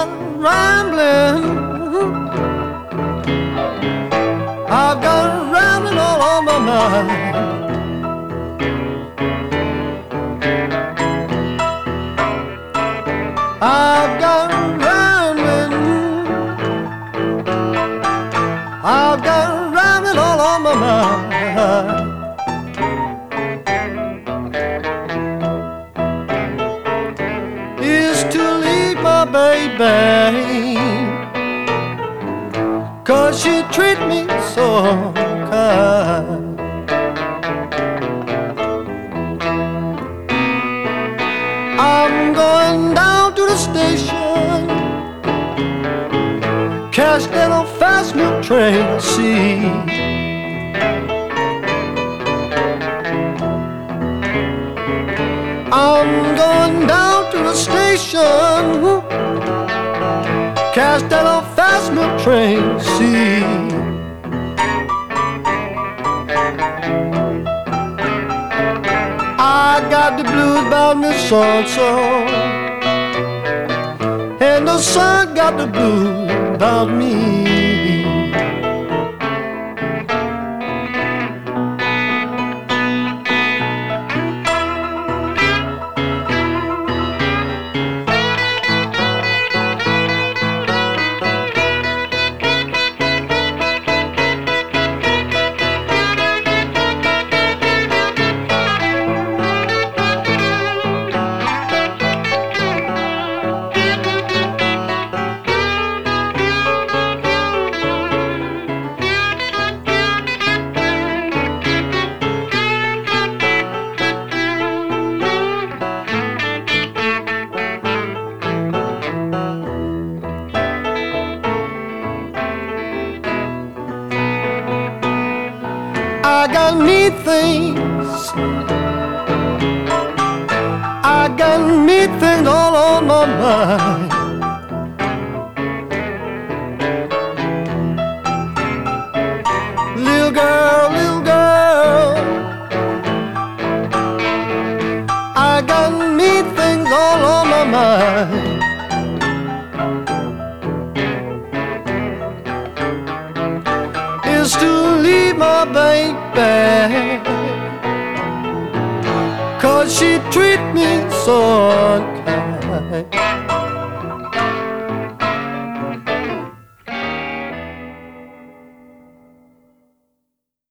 rambling. I've got rambling all on my mind. I've got rambling. I've got rambling all on my mind. Is to leave my baby, 'cause she treat me so kind. I'm going down to the station, catch that old fast milk train I see. I'm going down to the station, catch that old fast milk train I see. I got the blues about me so-and-so, and the sun got the blues about me. I got neat things, I got neat things all on my mind. Little girl, I got neat things all on my mind. Is to leave my baby, 'cause she treat me so unkind.